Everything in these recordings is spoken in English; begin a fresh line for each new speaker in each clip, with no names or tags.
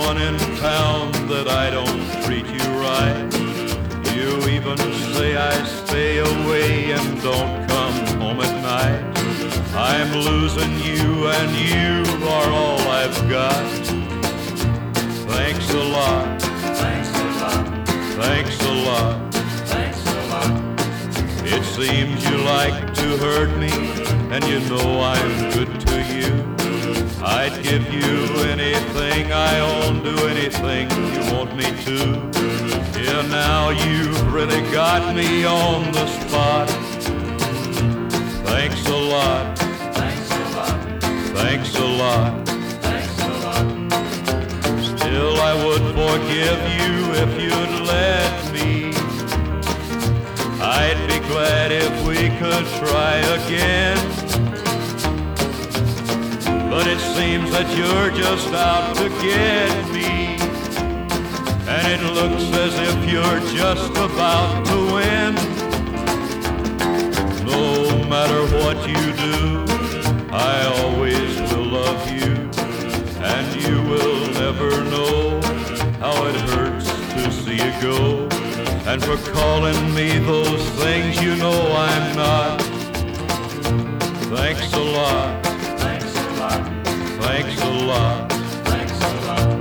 everyone in town that I don't treat you right. You even say I stay away and don't come home at night. I'm losing you and you are all I've got. Thanks a lot.
Thanks a lot.
Thanks a lot.
Thanks a lot.
It seems you like to hurt me, and you know I'm good to you. I'd give you anything I own, do anything you want me to. Yeah, now you've really got me on the spot. Thanks a lot.
Thanks a lot.
Thanks a lot.
Thanks a lot.
Still I would forgive you if you'd let me. I'd be glad if we could try again. But it seems that you're just out to get me, and it looks as if you're just about to win. No matter what you do, I always will love you, and you will never know how it hurts to see you go. And for calling me those things you know I'm not. Thanks a lot.
Thanks a lot.
Thanks a lot.
Thanks a lot.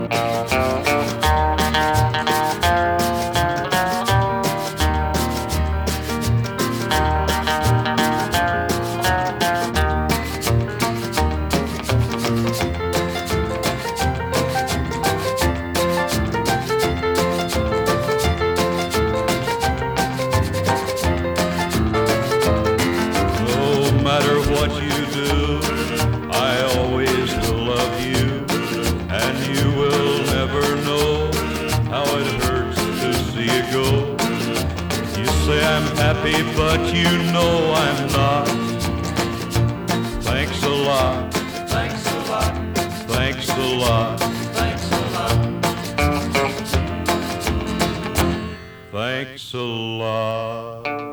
No matter what you do, I always will love you, and you will never know how it hurts to see you go. You say I'm happy, but you know I'm not. Thanks a lot.
Thanks a lot.
Thanks a lot.
Thanks a lot.
Thanks a lot.